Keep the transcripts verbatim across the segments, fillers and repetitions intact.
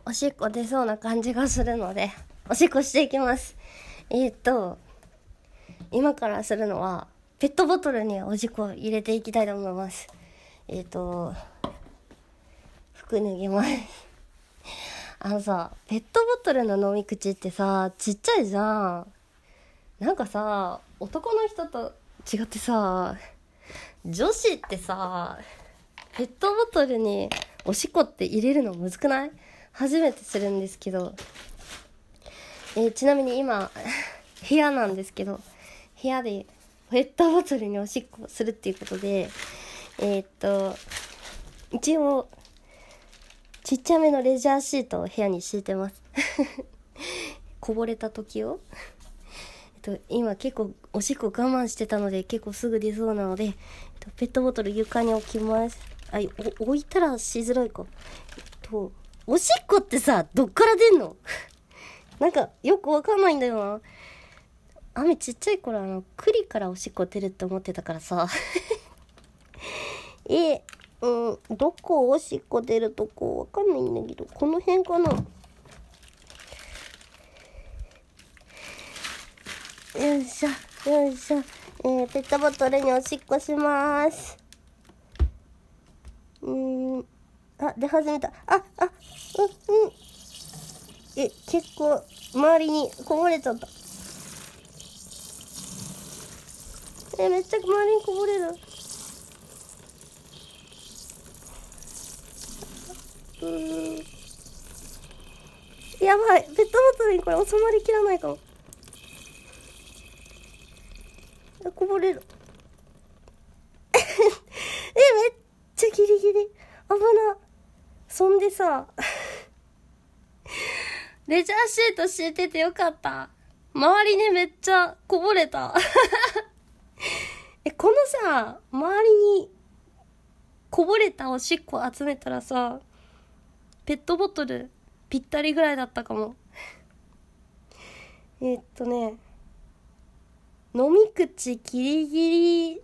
おしっこ出そうな感じがするので、おしっこしていきます。えー、っと、今からするのは、ペットボトルにおしっこを入れていきたいと思います。えー、っと、服脱ぎます。あのさ、ペットボトルの飲み口ってさ、ちっちゃいじゃん。なんかさ、男の人と違ってさ、女子ってさ、ペットボトルにおしっこって入れるのむずくない？初めてするんですけど、えー、ちなみに今部屋なんですけど、部屋でペットボトルにおしっこするっていうことで、えー、っと一応ちっちゃめのレジャーシートを部屋に敷いてますこぼれた時をえっと今結構おしっこ我慢してたので結構すぐ出そうなので、えっと、ペットボトル床に置きます。あ、お置いたらしづらいか。えっとおしっこってさ、どっから出んのなんかよくわかんないんだよな。雨ちっちゃい頃あの栗からおしっこ出るって思ってたからさえうんどこおしっこ出るとこわかんないんだけど、この辺かな。よいしょよいしょ、えー、ペットボトルにおしっこします。うーんあ、出始めた。あ、あ、うん、うん。え、結構、周りにこぼれちゃった。え、めっちゃ周りにこぼれる。うーん。やばい。ペットボトルにこれ収まりきらないかも。こぼれる。え、めっちゃギリギリ。危な。そんでさ、レジャーシート敷いててよかった。周りにめっちゃこぼれた。え、このさ、周りにこぼれたおしっこ集めたらさ、ペットボトルぴったりぐらいだったかも。えー、っとね、飲み口ギリギリ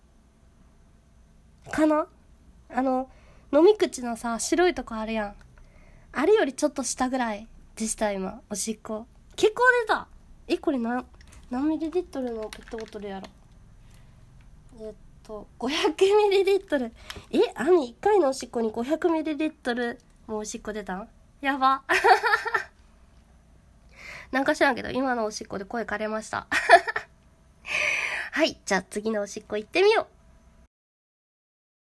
かな？あの、飲み口のさ、白いとこあるやん。あれよりちょっと下ぐらいでした、今、おしっこ。結構出た。え、これ何、何ミリリットルのペットボトルやろ。えっと、ごひゃくミリリットル。え、あみいっかいのおしっこにごひゃくミリリットルもうおしっこ出たん？やば。なんか知らんけど、今のおしっこで声枯れました。はい、じゃあ次のおしっこ行ってみよう。